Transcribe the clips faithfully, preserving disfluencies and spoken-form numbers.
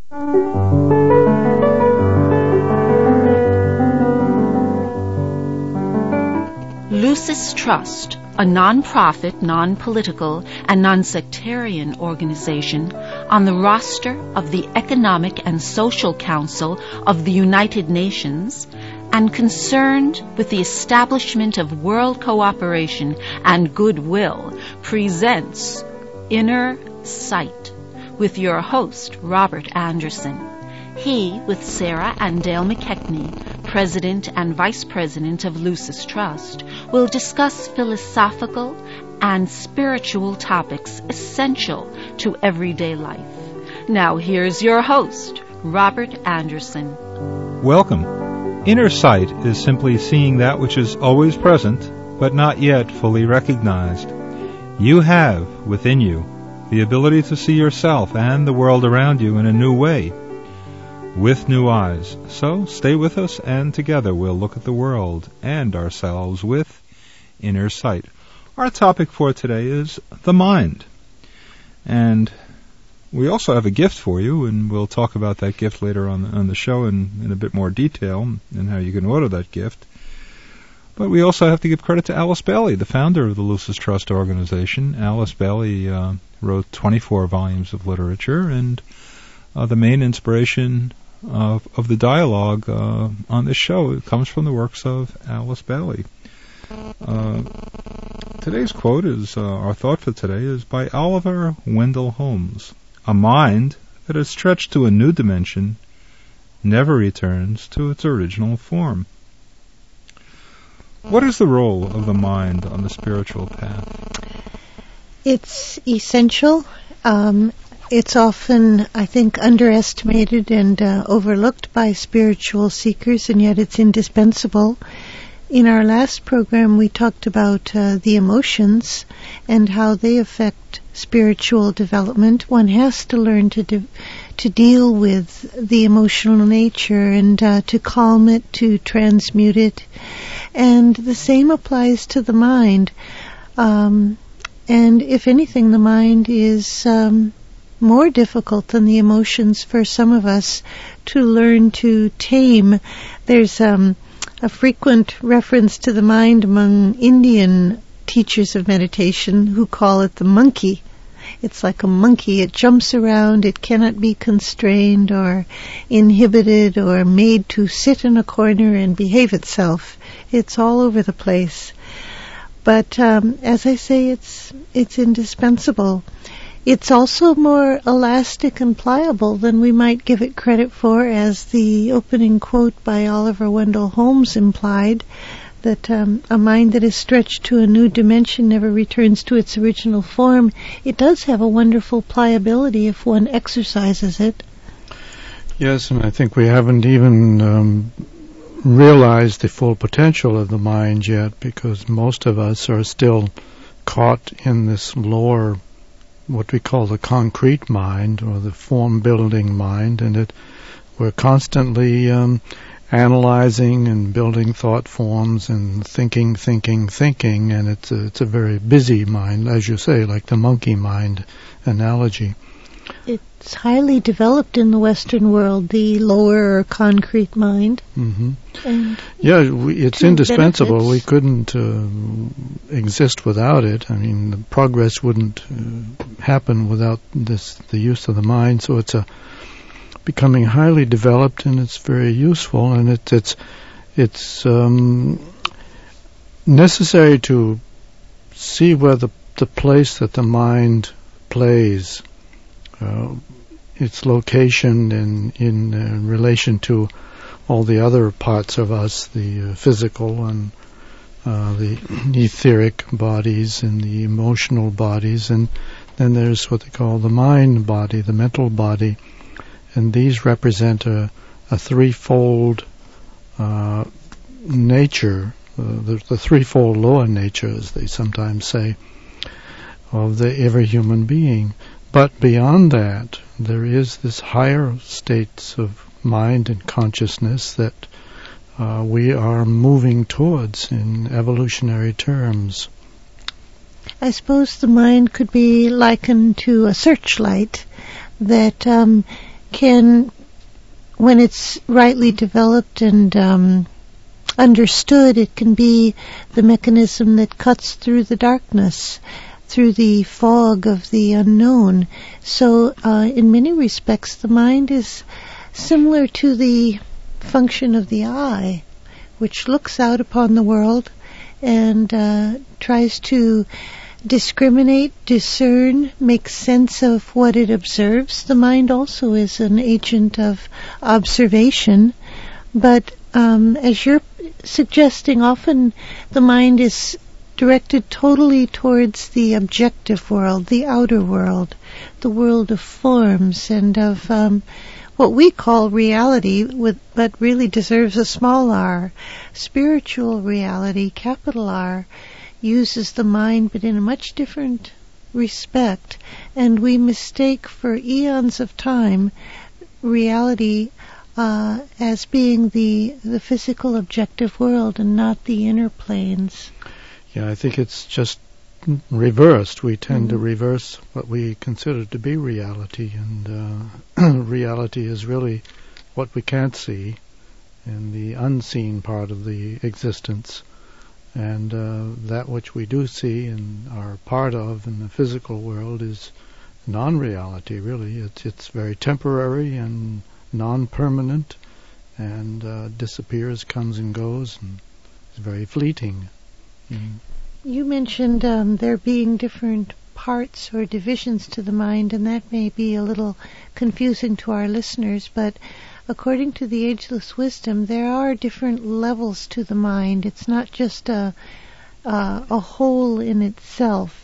Lucis Trust, a non-profit, non-political, and non-sectarian organization on the roster of the Economic and Social Council of the United Nations and concerned with the establishment of world cooperation and goodwill, presents Inner Sight with your host, Robert Anderson. He, with Sarah and Dale McKechnie, President and Vice President of Lucis Trust, will discuss philosophical and spiritual topics essential to everyday life. Now here's your host, Robert Anderson. Welcome. Inner sight is simply seeing that which is always present, but not yet fully recognized. You have, within you, the ability to see yourself and the world around you in a new way, with new eyes. So stay with us, and together we'll look at the world and ourselves with inner sight. Our topic for today is the mind. And we also have a gift for you, and we'll talk about that gift later on, on the show in, in a bit more detail and how you can order that gift. But we also have to give credit to Alice Bailey, the founder of the Lucis Trust organization. Alice Bailey uh, wrote twenty-four volumes of literature, and uh, the main inspiration Of, of the dialogue uh, on this show. It comes from the works of Alice Bailey. Uh, today's quote is, uh, our thought for today is by Oliver Wendell Holmes. A mind that is stretched to a new dimension never returns to its original form. What is the role of the mind on the spiritual path? It's essential. Um, It's often, I think, underestimated and uh, overlooked by spiritual seekers, and yet it's indispensable. In our last program, we talked about uh, the emotions and how they affect spiritual development. One has to learn to de- to deal with the emotional nature and uh, to calm it, to transmute it. And the same applies to the mind. Um, and if anything, the mind is Um, more difficult than the emotions for some of us to learn to tame. There's um, a frequent reference to the mind among Indian teachers of meditation who call it the monkey. It's like a monkey. It jumps around. It cannot be constrained or inhibited or made to sit in a corner and behave itself. It's all over the place. But um, as I say, it's it's indispensable. It's also more elastic and pliable than we might give it credit for, as the opening quote by Oliver Wendell Holmes implied, that um, a mind that is stretched to a new dimension never returns to its original form. It does have a wonderful pliability if one exercises it. Yes, and I think we haven't even um, realized the full potential of the mind yet, because most of us are still caught in this lower, what we call the concrete mind, or the form-building mind, and it we're constantly um, analyzing and building thought forms and thinking, thinking, thinking, and it's a, it's a very busy mind, as you say, like the monkey mind analogy. It's highly developed in the Western world, the lower concrete mind. Mm-hmm. And yeah, we, it's indispensable. Benefits. We couldn't uh, exist without it. I mean, the progress wouldn't uh, happen without this, the use of the mind. So it's a becoming highly developed, and it's very useful, and it, it's it's um, necessary to see where the the place that the mind plays. Uh, its location in in uh, relation to all the other parts of us, the uh, physical and uh, the etheric bodies and the emotional bodies, and then there's what they call the mind body, the mental body, and these represent a, a threefold uh, nature, uh, the, the threefold lower nature, as they sometimes say, of the every human being. But beyond that, there is this higher states of mind and consciousness that uh, we are moving towards in evolutionary terms. I suppose the mind could be likened to a searchlight that um, can, when it's rightly developed and um, understood, it can be the mechanism that cuts through the darkness, through the fog of the unknown. So uh, in many respects, the mind is similar to the function of the eye, which looks out upon the world and uh, tries to discriminate, discern, make sense of what it observes. The mind also is an agent of observation, but um, as you're suggesting, often the mind is directed totally towards the objective world, the outer world, the world of forms and of um, what we call reality, with, but really deserves a small r. Spiritual reality, capital R, uses the mind, but in a much different respect, and we mistake for eons of time reality uh, as being the the physical objective world and not the inner planes. Yeah, I think it's just reversed. We tend mm-hmm. to reverse what we consider to be reality, and uh, reality is really what we can't see and the unseen part of the existence. And uh, that which we do see and are part of in the physical world is non-reality, really. It's it's very temporary and non-permanent, and uh, disappears, comes and goes, and is very fleeting. Mm. You mentioned um, there being different parts or divisions to the mind, and that may be a little confusing to our listeners, but according to the Ageless Wisdom, there are different levels to the mind. It's not just a uh, a whole in itself.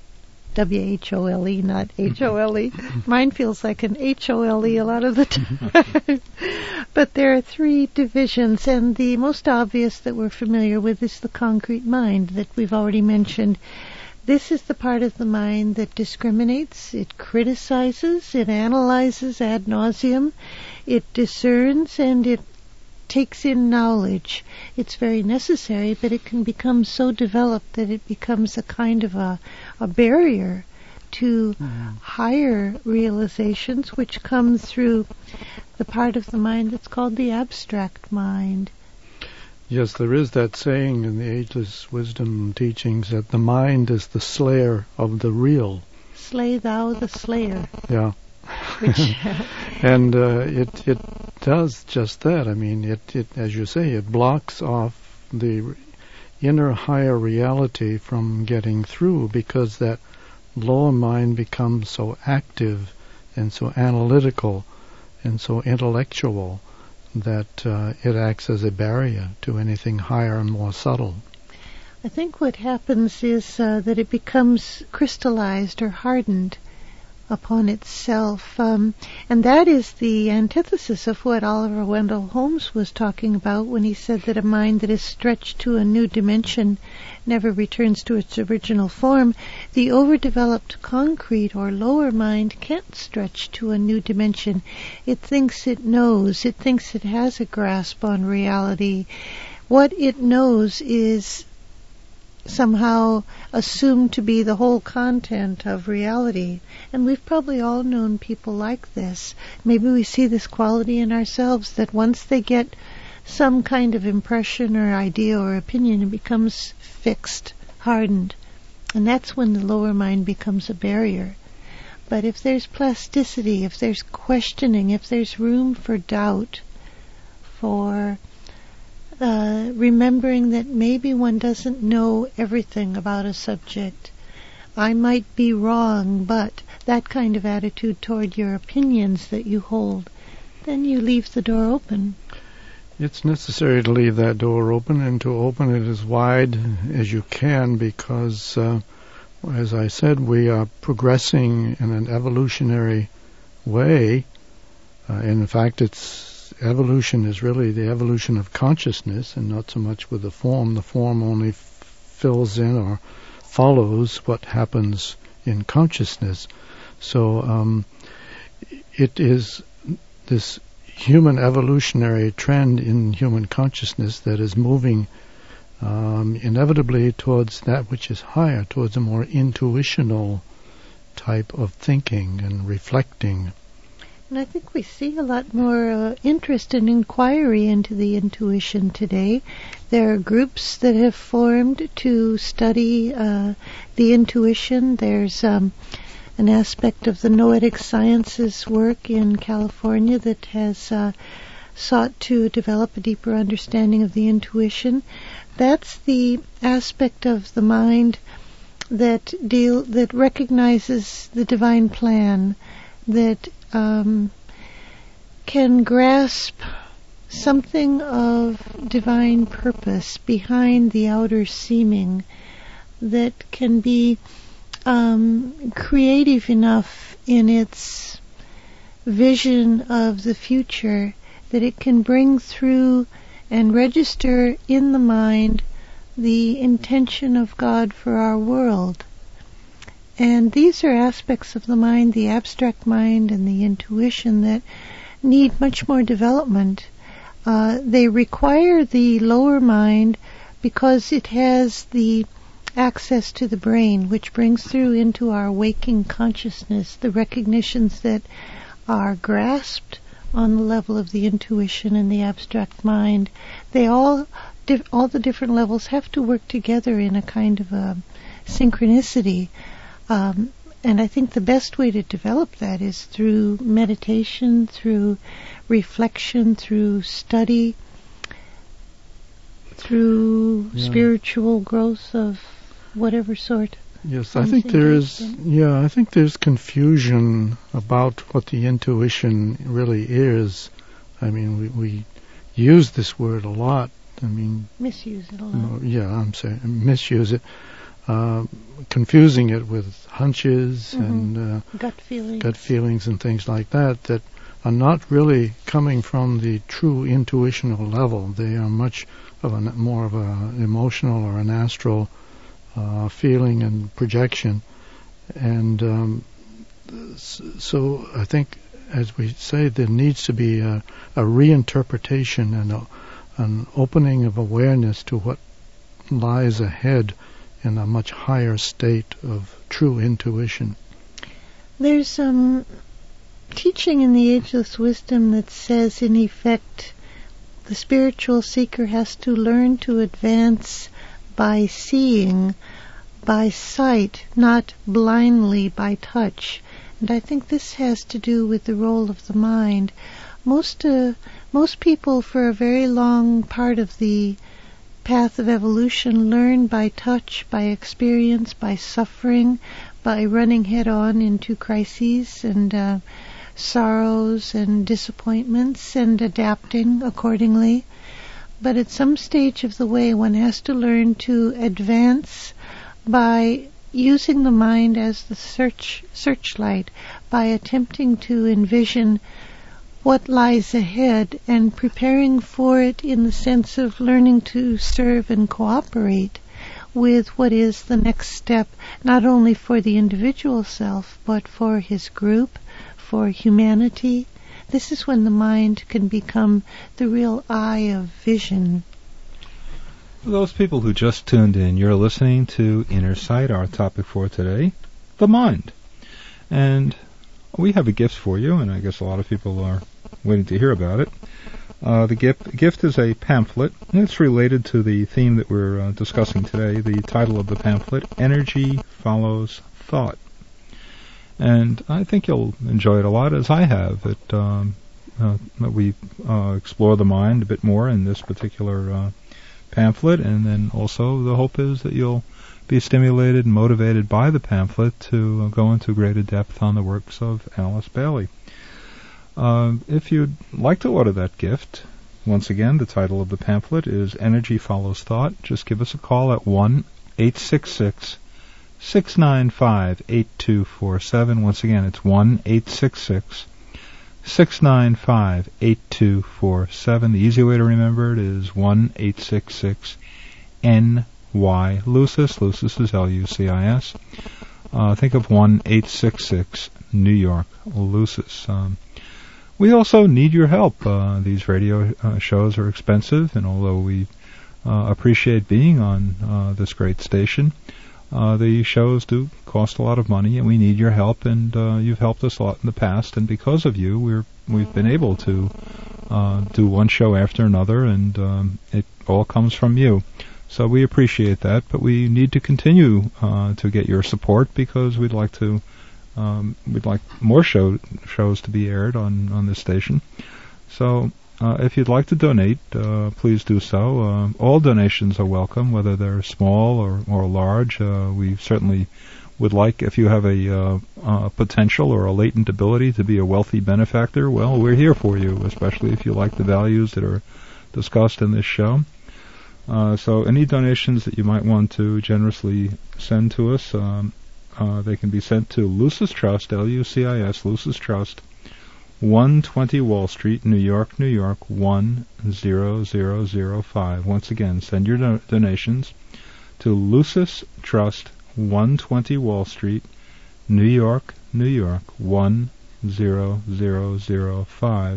W H O L E, not H O L E. Mine feels like an H O L E a lot of the time. But there are three divisions, and the most obvious that we're familiar with is the concrete mind that we've already mentioned. This is the part of the mind that discriminates, it criticizes, it analyzes ad nauseum, it discerns, and it takes in knowledge. It's very necessary, but it can become so developed that it becomes a kind of a, a barrier to mm. higher realizations, which come through the part of the mind that's called the abstract mind. Yes, there is that saying in the Ageless Wisdom teachings that the mind is the slayer of the real. Slay thou the slayer. Yeah. Which and uh, it it does just that. I mean, it, it as you say, it blocks off the inner higher reality from getting through, because that lower mind becomes so active and so analytical and so intellectual that uh, it acts as a barrier to anything higher and more subtle. I think what happens is uh, that it becomes crystallized or hardened upon itself, um, and that is the antithesis of what Oliver Wendell Holmes was talking about when he said that a mind that is stretched to a new dimension never returns to its original form. The overdeveloped concrete or lower mind can't stretch to a new dimension. It thinks it knows. It thinks it has a grasp on reality. What it knows is somehow assumed to be the whole content of reality. And we've probably all known people like this. Maybe we see this quality in ourselves, that once they get some kind of impression or idea or opinion, it becomes fixed, hardened. And that's when the lower mind becomes a barrier. But if there's plasticity, if there's questioning, if there's room for doubt, for Uh, remembering that maybe one doesn't know everything about a subject. I might be wrong, but that kind of attitude toward your opinions that you hold, then you leave the door open. It's necessary to leave that door open and to open it as wide as you can, because, uh, as I said, we are progressing in an evolutionary way. Uh, in fact, it's evolution is really the evolution of consciousness, and not so much with the form. The form only f- fills in or follows what happens in consciousness. So um, it is this human evolutionary trend in human consciousness that is moving um, inevitably towards that which is higher, towards a more intuitional type of thinking and reflecting. And I think we see a lot more uh, interest and inquiry into the intuition today. There are groups that have formed to study uh, the intuition. There's um, an aspect of the noetic sciences work in California that has uh, sought to develop a deeper understanding of the intuition. That's the aspect of the mind that deal that recognizes the divine plan, that um, can grasp something of divine purpose behind the outer seeming, that can be um, creative enough in its vision of the future that it can bring through and register in the mind the intention of God for our world. And these are aspects of the mind, the abstract mind and the intuition, that need much more development. Uh, they require the lower mind because it has the access to the brain, which brings through into our waking consciousness the recognitions that are grasped on the level of the intuition and the abstract mind. They all, di- all the different levels have to work together in a kind of a synchronicity. Um, and I think the best way to develop that is through meditation, through reflection, through study, through yeah. spiritual growth of whatever sort. Yes, I think there is, yeah, I think there's confusion about what the intuition really is. I mean, we, we use this word a lot. I mean... Misuse it a lot. Yeah, I'm saying misuse it. Uh, confusing it with hunches mm-hmm. and uh, gut feelings. gut feelings and things like that that are not really coming from the true intuitional level. They are much of a more of a emotional or an astral uh, feeling and projection. And um, so I think, as we say, there needs to be a, a reinterpretation and a, an opening of awareness to what lies ahead in a much higher state of true intuition. There's some um, teaching in the Ageless Wisdom that says, in effect, the spiritual seeker has to learn to advance by seeing, by sight, not blindly by touch. And I think this has to do with the role of the mind. Most uh, most people, for a very long part of the path of evolution, learn by touch, by experience, by suffering, by running head-on into crises and uh, sorrows and disappointments and adapting accordingly. But at some stage of the way, one has to learn to advance by using the mind as the search searchlight, by attempting to envision what lies ahead and preparing for it in the sense of learning to serve and cooperate with what is the next step, not only for the individual self, but for his group, for humanity. This is when the mind can become the real eye of vision. For those people who just tuned in, you're listening to Inner Sight, our topic for today, the mind. And we have a gift for you, and I guess a lot of people are waiting to hear about it. Uh, the gift, gift is a pamphlet, and it's related to the theme that we're uh, discussing today. The title of the pamphlet, Energy Follows Thought. And I think you'll enjoy it a lot, as I have. It, um, uh, we uh, explore the mind a bit more in this particular uh, pamphlet, and then also the hope is that you'll be stimulated and motivated by the pamphlet to uh, go into greater depth on the works of Alice Bailey. Uh, if you'd like to order that gift, once again, the title of the pamphlet is Energy Follows Thought. Just give us a call at one eight six six, six nine five, eight two four seven. Once again, it's one eight six six, six nine five, eight two four seven. The easy way to remember it is one eight six six N Y Lucis. Lucis is L U C I S. Uh, think of one eight six six New York Lucis. Um, we also need your help. Uh, these radio uh, shows are expensive, and although we uh, appreciate being on uh, this great station, Uh, the shows do cost a lot of money, and we need your help, and uh, you've helped us a lot in the past, and because of you, we're, we've been able to uh, do one show after another, and um, it all comes from you. So we appreciate that, but we need to continue uh, to get your support, because we'd like to um, we'd like more show, shows to be aired on, on this station. So uh, if you'd like to donate, uh, please do so. Uh, all donations are welcome, whether they're small or, or large. Uh, we certainly would like, if you have a uh, uh, potential or a latent ability to be a wealthy benefactor, well, we're here for you, especially if you like the values that are discussed in this show. Uh, so any donations that you might want to generously send to us, um, uh, they can be sent to Lucis Trust, L U C I S, Lucis Trust, one twenty Wall Street, New York, New York, one zero zero zero five. Once again, send your do- donations to Lucis Trust, one twenty Wall Street, New York, New York, one zero zero zero five.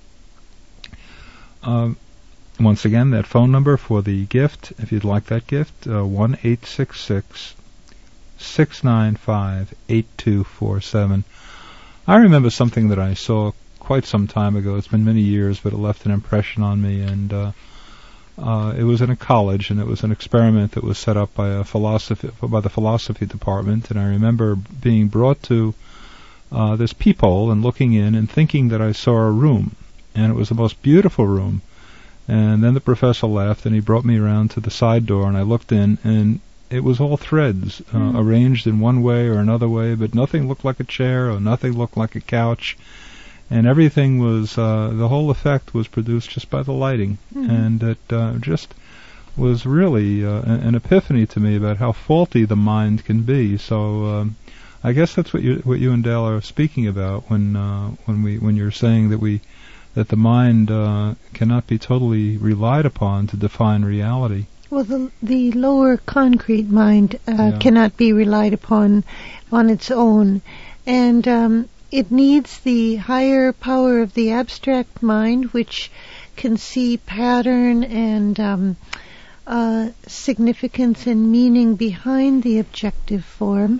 Um, Once again, that phone number for the gift, if you'd like that gift, uh, one eight six six, six nine five, eight two four seven. I remember something that I saw quite some time ago. It's been many years, but it left an impression on me, and uh, uh, it was in a college, and it was an experiment that was set up by a philosophy by the philosophy department, and I remember being brought to uh, this peephole and looking in and thinking that I saw a room, and it was the most beautiful room. And then the professor left, and he brought me around to the side door, and I looked in, and it was all threads, uh, mm. arranged in one way or another way, but nothing looked like a chair, or nothing looked like a couch, and everything was, uh, the whole effect was produced just by the lighting, mm. and it uh, just was really uh, an epiphany to me about how faulty the mind can be. So um, I guess that's what you what you and Dale are speaking about when uh, when we when you're saying that we. that the mind uh, cannot be totally relied upon to define reality. Well, the the lower concrete mind uh, yeah. cannot be relied upon on its own, and um, it needs the higher power of the abstract mind, which can see pattern and um, uh, significance and meaning behind the objective form,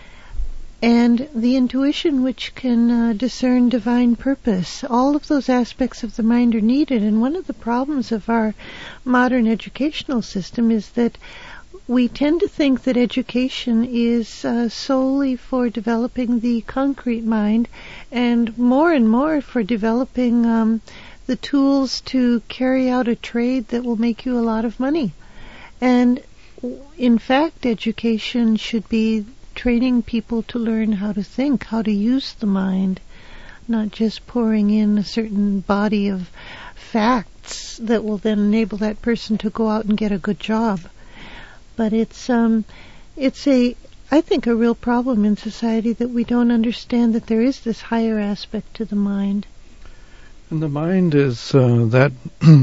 and the intuition, which can uh, discern divine purpose. All of those aspects of the mind are needed, and one of the problems of our modern educational system is that we tend to think that education is uh, solely for developing the concrete mind, and more and more for developing um, the tools to carry out a trade that will make you a lot of money. And in fact, education should be training people to learn how to think, how to use the mind, not just pouring in a certain body of facts that will then enable that person to go out and get a good job. But it's um, it's a, I think, a real problem in society that we don't understand that there is this higher aspect to the mind. And the mind is uh, that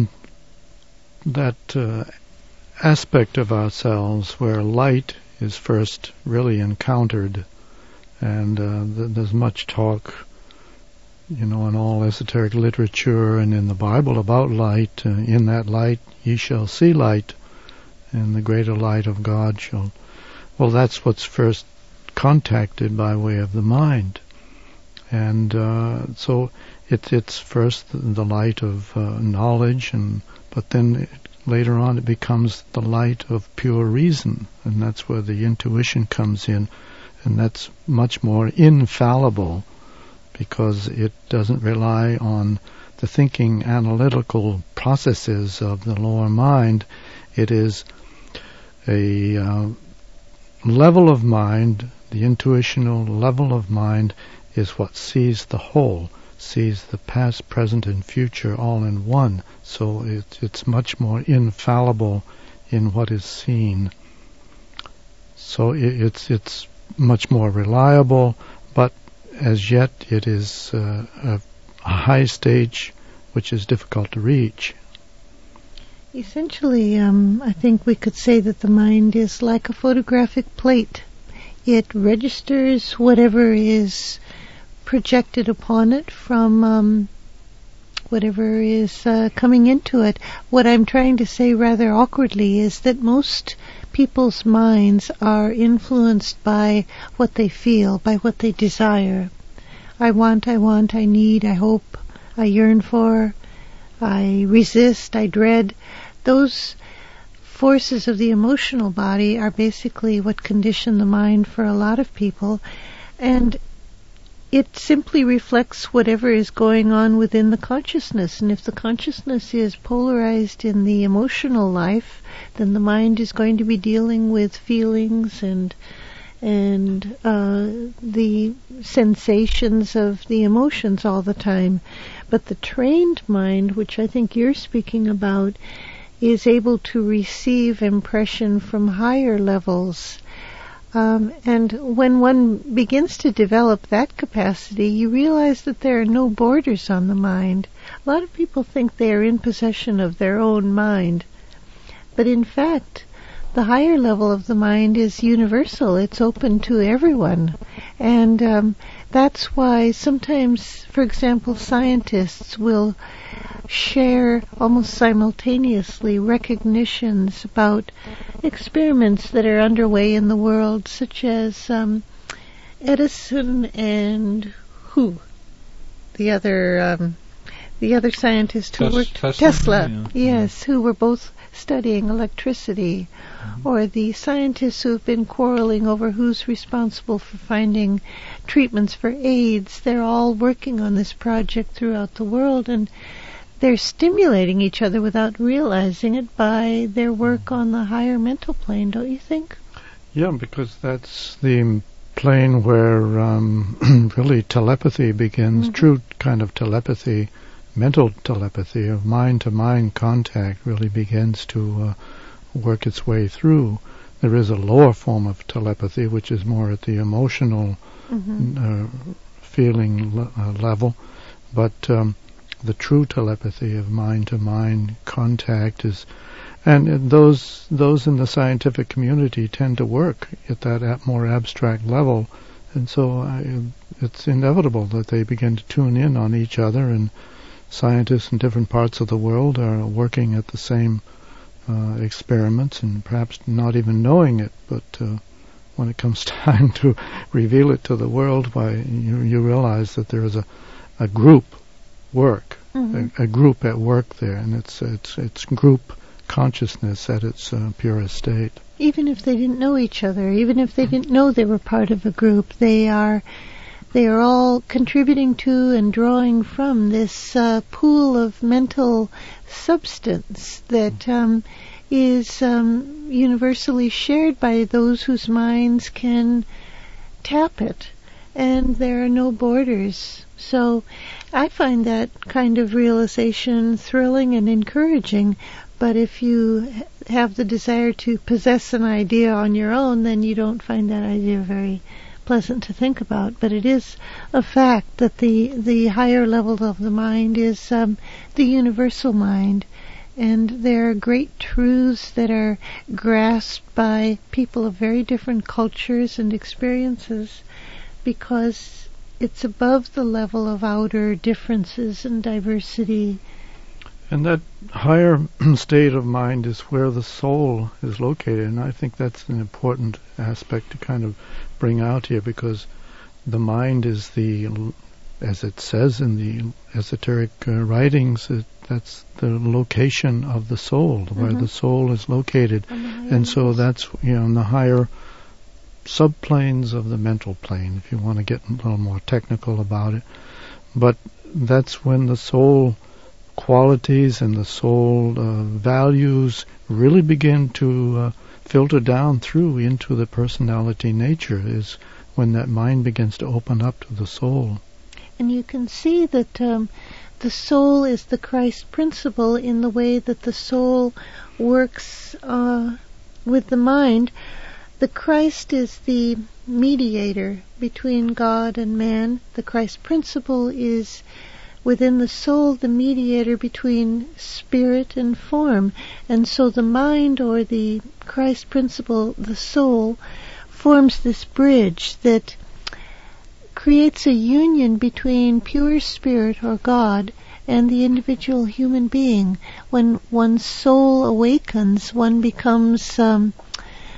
that uh, aspect of ourselves where light is first really encountered, and uh, th- there's much talk, you know, in all esoteric literature and in the Bible about light. Uh, in that light ye shall see light, and the greater light of God shall... Well, that's what's first contacted by way of the mind. And uh, so it, it's first the, the light of uh, knowledge, and but then it, later on it becomes the light of pure reason, and that's where the intuition comes in, and that's much more infallible because it doesn't rely on the thinking analytical processes of the lower mind. It is a uh, level of mind, the intuitional level of mind is what sees the whole, sees the past, present, and future all in one. So it, it's much more infallible in what is seen. So it, it's it's much more reliable, but as yet it is uh, a, a high stage which is difficult to reach. Essentially, um, I think we could say that the mind is like a photographic plate. It registers whatever is projected upon it from um, whatever is uh, coming into it. What I'm trying to say rather awkwardly is that most people's minds are influenced by what they feel, by what they desire. I want, I want, I need, I hope, I yearn for, I resist, I dread. Those forces of the emotional body are basically what condition the mind for a lot of people, and it simply reflects whatever is going on within the consciousness. And if the consciousness is polarized in the emotional life, then the mind is going to be dealing with feelings and and uh, the sensations of the emotions all the time. But the trained mind, which I think you're speaking about, is able to receive impression from higher levels. Um, and when one begins to develop that capacity, you realize that there are no borders on the mind. A lot of people think they are in possession of their own mind. But in fact, the higher level of the mind is universal. It's open to everyone. And um, that's why sometimes, for example, scientists will share almost simultaneously recognitions about experiments that are underway in the world, such as um, Edison and who? The other um, the other scientist who Tes- worked Tesla, Tesla yeah. yes, who were both studying electricity, mm-hmm. or the scientists who have been quarreling over who's responsible for finding treatments for AIDS. They're all working on this project throughout the world, and they're stimulating each other without realizing it by their work on the higher mental plane, don't you think? Yeah, because that's the plane where um, really telepathy begins, mm-hmm. true kind of telepathy, mental telepathy of mind-to-mind contact really begins to uh, work its way through. There is a lower form of telepathy, which is more at the emotional mm-hmm. uh, feeling le- uh, level, but um, the true telepathy of mind-to-mind contact is, and those those in the scientific community tend to work at that at more abstract level, and so I, it's inevitable that they begin to tune in on each other, and scientists in different parts of the world are working at the same uh, experiments, and perhaps not even knowing it, but uh, when it comes time to reveal it to the world, why you, you realize that there is a, a group work, mm-hmm. a, a group at work there, and it's it's it's group consciousness at its uh, purest state. Even if they didn't know each other, even if they didn't know they were part of a group, they are they are all contributing to and drawing from this uh, pool of mental substance that um, is um, universally shared by those whose minds can tap it, and there are no borders. So I find that kind of realization thrilling and encouraging, but if you have the desire to possess an idea on your own, then you don't find that idea very pleasant to think about. But it is a fact that the the higher level of the mind is um, the universal mind, and there are great truths that are grasped by people of very different cultures and experiences, because it's above the level of outer differences and diversity. And that higher state of mind is where the soul is located, and I think that's an important aspect to kind of bring out here, because the mind is the, as it says in the esoteric uh, writings, it, that's the location of the soul, mm-hmm. where the soul is located. And so that's, you know, in the higher subplanes of the mental plane, if you want to get a little more technical about it. But that's when the soul qualities and the soul uh, values really begin to uh, filter down through into the personality nature, is when that mind begins to open up to the soul. And you can see that um, the soul is the Christ principle in the way that the soul works uh, with the mind. The Christ is the mediator between God and man. The Christ principle is within the soul the mediator between spirit and form. And so the mind, or the Christ principle, the soul, forms this bridge that creates a union between pure spirit or God and the individual human being. When one's soul awakens, one becomes um,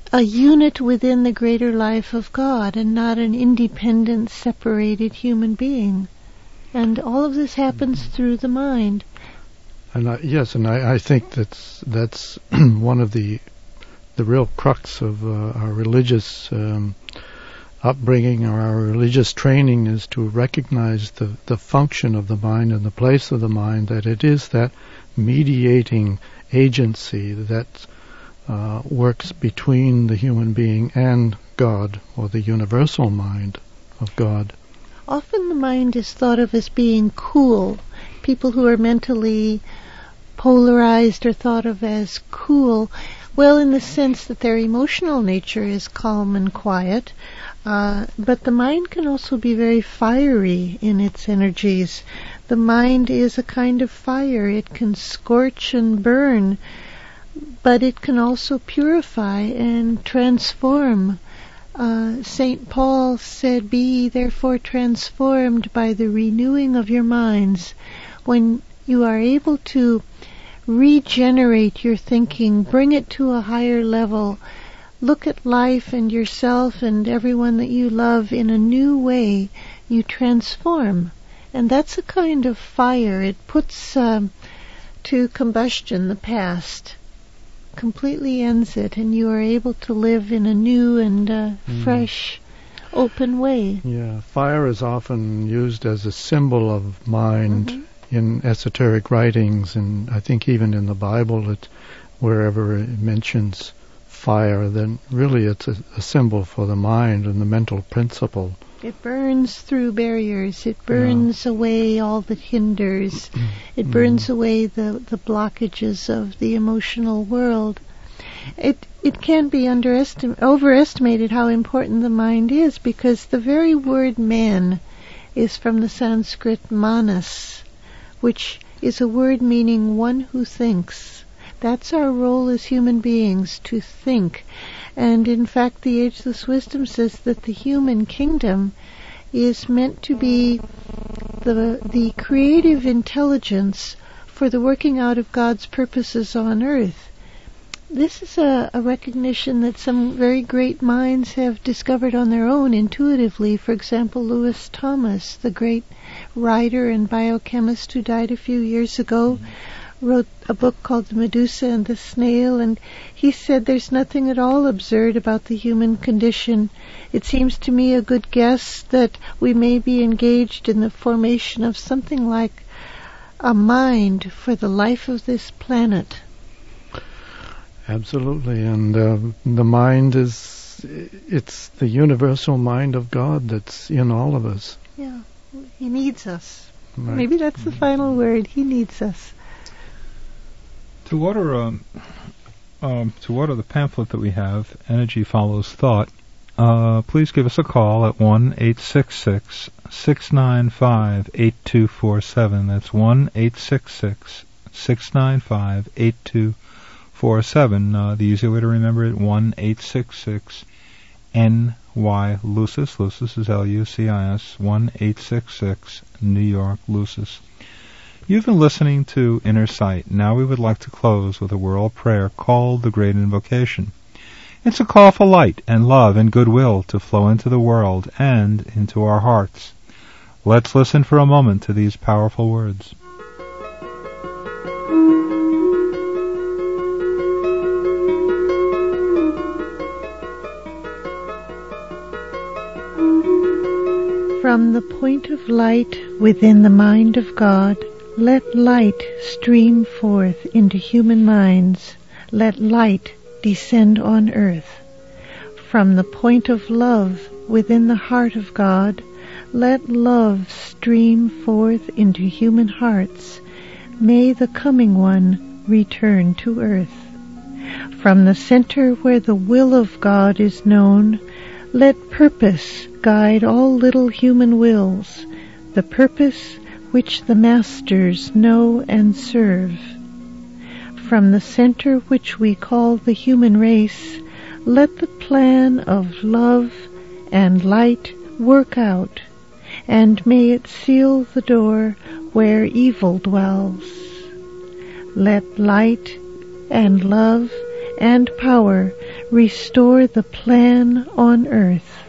a unit within the greater life of God and not an independent, separated human being. And all of this happens through the mind. And I, yes, and I, I think that's that's one of the the real crux of uh, our religious um, upbringing or our religious training is to recognize the, the function of the mind and the place of the mind, that it is that mediating agency that uh, works between the human being and God, or the universal mind of God. Often the mind is thought of as being cool. People who are mentally polarized are thought of as cool. Well, in the sense that their emotional nature is calm and quiet, uh, but the mind can also be very fiery in its energies. The mind is a kind of fire. It can scorch and burn, but it can also purify and transform. Uh, Saint Paul said, "Be ye therefore transformed by the renewing of your minds." When you are able to regenerate your thinking, bring it to a higher level, look at life and yourself and everyone that you love in a new way, you transform. And that's a kind of fire. It puts um, to combustion the past, completely ends it, and you are able to live in a new and uh, mm. fresh, open way. Yeah, fire is often used as a symbol of mind. Mm-hmm. In esoteric writings, and I think even in the Bible, it, wherever it mentions fire, then really it's a, a symbol for the mind and the mental principle. It burns through barriers. It burns yeah. away all that hinders. It burns mm. away the, the blockages of the emotional world. It it can be underestim- overestimated how important the mind is, because the very word man is from the Sanskrit manas, which is a word meaning one who thinks. That's our role as human beings, to think. And in fact, the Ageless Wisdom says that the human kingdom is meant to be the the creative intelligence for the working out of God's purposes on earth. This is a, a recognition that some very great minds have discovered on their own intuitively. For example, Lewis Thomas, the great writer and biochemist who died a few years ago, mm-hmm. wrote a book called The Medusa and the Snail, and he said there's nothing at all absurd about the human condition. It seems to me a good guess that we may be engaged in the formation of something like a mind for the life of this planet. Absolutely, and uh, the mind is, it's the universal mind of God that's in all of us. Yeah, He needs us. Right. Maybe that's the final word. He needs us. To order, um, um, to order the pamphlet that we have, Energy Follows Thought, uh, please give us a call at one eight six six, six nine five, eight two four seven. That's one eight six six, six nine five, eight two four seven. Uh, the easy way to remember it, one eight six six N Y Lucis. Lucis is L U C I S. one eight six six New York Lucis. You've been listening to Inner Sight. Now we would like to close with a world prayer called the Great Invocation. It's a call for light and love and goodwill to flow into the world and into our hearts. Let's listen for a moment to these powerful words. From the point of light within the mind of God, let light stream forth into human minds. Let light descend on earth. From the point of love within the heart of God, let love stream forth into human hearts. May the coming one return to earth. From the center where the will of God is known, let purpose guide all little human wills, the purpose which the masters know and serve. From the center which we call the human race, let the plan of love and light work out, and may it seal the door where evil dwells. Let light and love and power restore the plan on earth